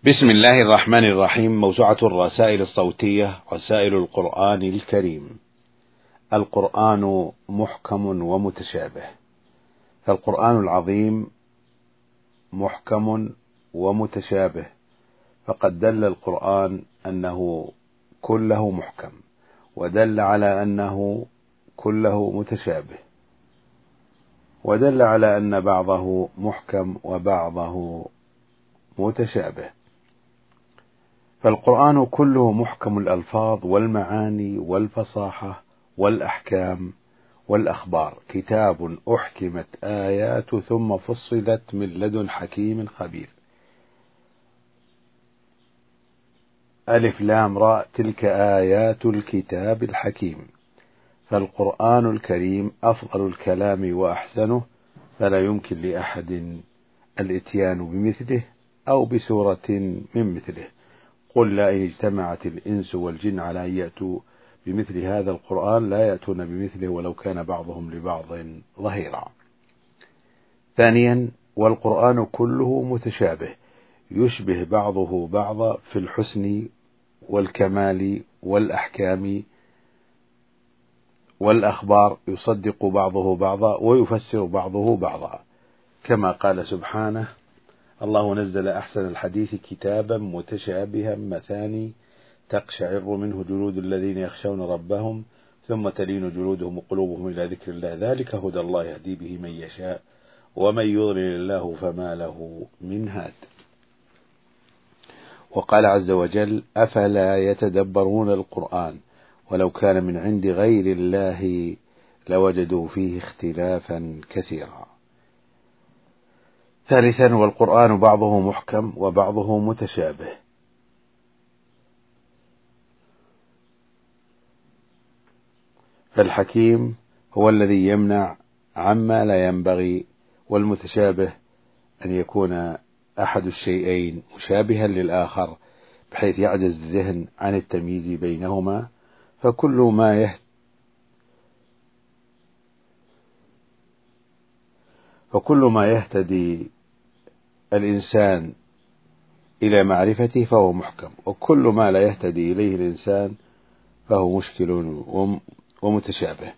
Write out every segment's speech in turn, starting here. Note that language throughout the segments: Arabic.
بسم الله الرحمن الرحيم. موسوعة الرسائل الصوتية رسائل القرآن الكريم. القرآن محكم ومتشابه، فالقرآن العظيم محكم ومتشابه، فقد دل القرآن أنه كله محكم، ودل على أنه كله متشابه، ودل على أن بعضه محكم وبعضه متشابه. فالقرآن كله محكم الألفاظ والمعاني والفصاحة والأحكام والأخبار، كتاب أحكمت آيات ثم فصلت من لدن حكيم خبير. ألف لام راء، تلك آيات الكتاب الحكيم. فالقرآن الكريم أفضل الكلام وأحسنه، فلا يمكن لأحد الإتيان بمثله أو بسورة من مثله. قل لا إن اجتمعت الإنس والجن على أن يأتوا بمثل هذا القرآن لا يأتون بمثله ولو كان بعضهم لبعض ظهيرا. ثانيا، والقرآن كله متشابه، يشبه بعضه بعضا في الحسن والكمال والأحكام والأخبار، يصدق بعضه بعضا ويفسر بعضه بعضا، كما قال سبحانه: الله نزل أحسن الحديث كتابا متشابها مثاني تقشعر منه جلود الذين يخشون ربهم ثم تلين جلودهم وقلوبهم إلى ذكر الله، ذلك هدى الله يهدي به من يشاء ومن يضلل الله فما له من هاد. وقال عز وجل: أفلا يتدبرون القرآن ولو كان من عند غير الله لوجدوا فيه اختلافا كثيرا. ثالثا، والقرآن بعضه محكم وبعضه متشابه، فالحكيم هو الذي يمنع عما لا ينبغي، والمتشابه أن يكون أحد الشيئين مشابها للآخر بحيث يعجز الذهن عن التمييز بينهما، فكل ما يهتدي الإنسان إلى معرفته فهو محكم، وكل ما لا يهتدي إليه الإنسان فهو مشكل ومتشابه.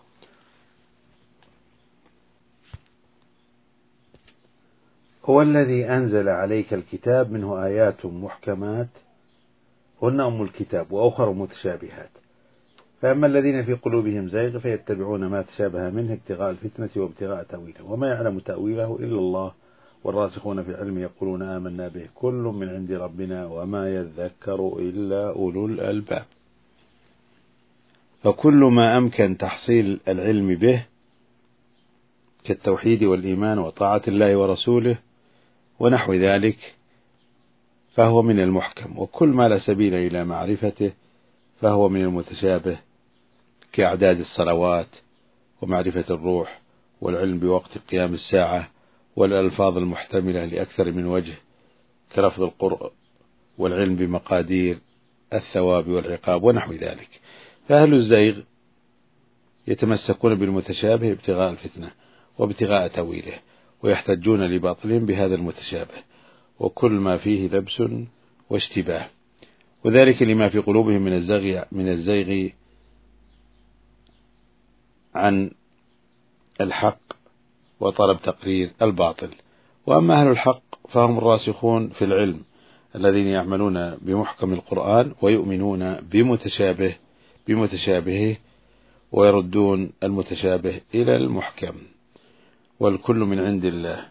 هو الذي أنزل عليك الكتاب منه آيات محكمات هن أم الكتاب وأخر متشابهات، فأما الذين في قلوبهم زيغ فيتبعون ما تشابه منه ابتغاء الفتنة وابتغاء تأويله وما يعلم تأويله إلا الله والراسخون في العلم يقولون آمنا به كل من عند ربنا وما يذكر إلا أولو الألباب. فكل ما أمكن تحصيل العلم به كالتوحيد والإيمان وطاعة الله ورسوله ونحو ذلك فهو من المحكم، وكل ما لا سبيل إلى معرفته فهو من المتشابه، كأعداد الصلوات ومعرفة الروح والعلم بوقت قيام الساعة والألفاظ المحتملة لأكثر من وجه كلفظ القرء والعلم بمقادير الثواب والعقاب ونحو ذلك. فأهل الزيغ يتمسكون بالمتشابه ابتغاء الفتنة وابتغاء تأويله، ويحتجون لباطلهم بهذا المتشابه وكل ما فيه لبس واشتباه، وذلك لما في قلوبهم من الزيغ عن الحق وطلب تقرير الباطل. وأما أهل الحق فهم الراسخون في العلم الذين يعملون بمحكم القرآن ويؤمنون بمتشابهه ويردون المتشابه إلى المحكم، والكل من عند الله.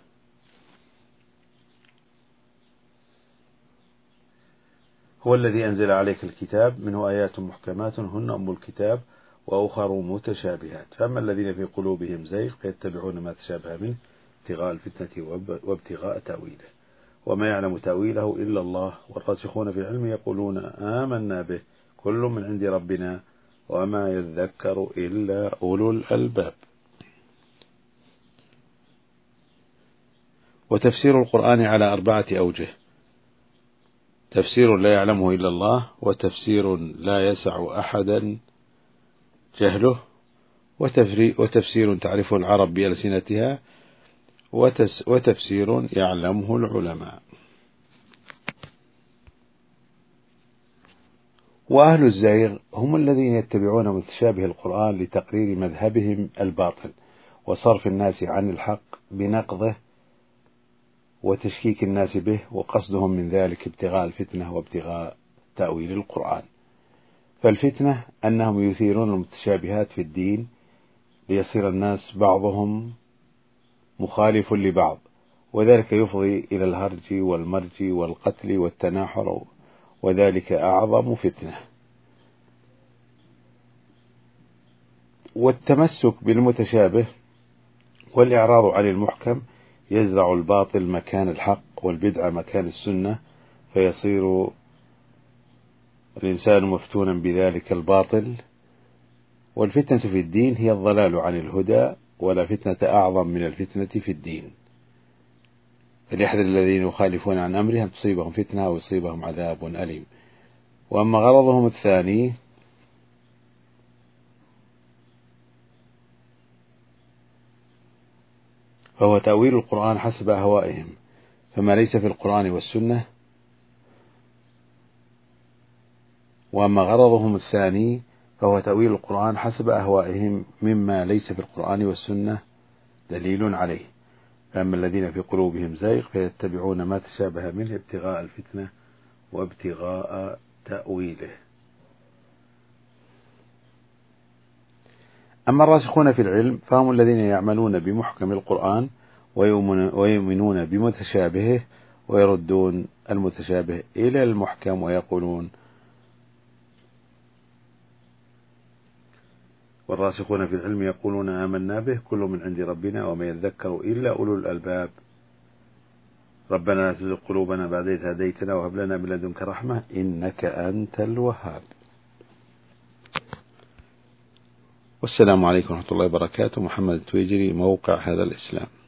هو الذي أنزل عليك الكتاب منه آيات محكمات هن أم الكتاب وأخر متشابهات، فأما الذين في قلوبهم زيغ فيتبعون ما تشابه منه ابتغاء الفتنة وابتغاء تأويله وما يعلم تأويله إلا الله والراسخون في العلم يقولون آمنا به كل من عند ربنا وما يذكر إلا أولو الألباب. وتفسير القرآن على 4 أوجه: تفسير لا يعلمه إلا الله، وتفسير لا يسع أحدا جهله، وتفسير تعرفه العرب بألسنتها، وتفسير يعلمه العلماء. وأهل الزيغ هم الذين يتبعون متشابه القرآن لتقرير مذهبهم الباطل وصرف الناس عن الحق بنقضه وتشكيك الناس به، وقصدهم من ذلك ابتغاء الفتنة وابتغاء تأويل القرآن. فالفتنة أنهم يثيرون المتشابهات في الدين ليصير الناس بعضهم مخالف لبعض، وذلك يفضي إلى الهرج والمرج والقتل والتناحر، وذلك أعظم فتنة. والتمسك بالمتشابه والإعراض عن المحكم يزرع الباطل مكان الحق والبدعة مكان السنة، فيصير الإنسان مفتونا بذلك الباطل. والفتنة في الدين هي الضلال عن الهدى، ولا فتنة أعظم من الفتنة في الدين. فليحذر الذين يخالفون عن أمره أن تصيبهم فتنة أو يصيبهم عذاب أليم. وأما غرضهم الثاني فهو تأويل القرآن حسب أهوائهم، فما ليس في القرآن والسنة. وأما غرضهم الثاني فهو تأويل القرآن حسب أهوائهم مما ليس في القرآن والسنة دليل عليه. فأما الذين في قلوبهم زيغ فيتبعون ما تشابه منه ابتغاء الفتنة وابتغاء تأويله. أما الراسخون في العلم فهم الذين يعملون بمحكم القرآن ويؤمنون بمتشابهه، ويردون المتشابه إلى المحكم ويقولون والراسخون في العلم يقولون آمنا به كل من عند ربنا وما يذكر إلا أولو الألباب. ربنا لا تزغ قلوبنا بعد إذ هديتنا وهب لنا من لدنك رحمة إنك أنت الوهاب. والسلام عليكم ورحمة الله وبركاته. محمد التويجري، موقع هذا الإسلام.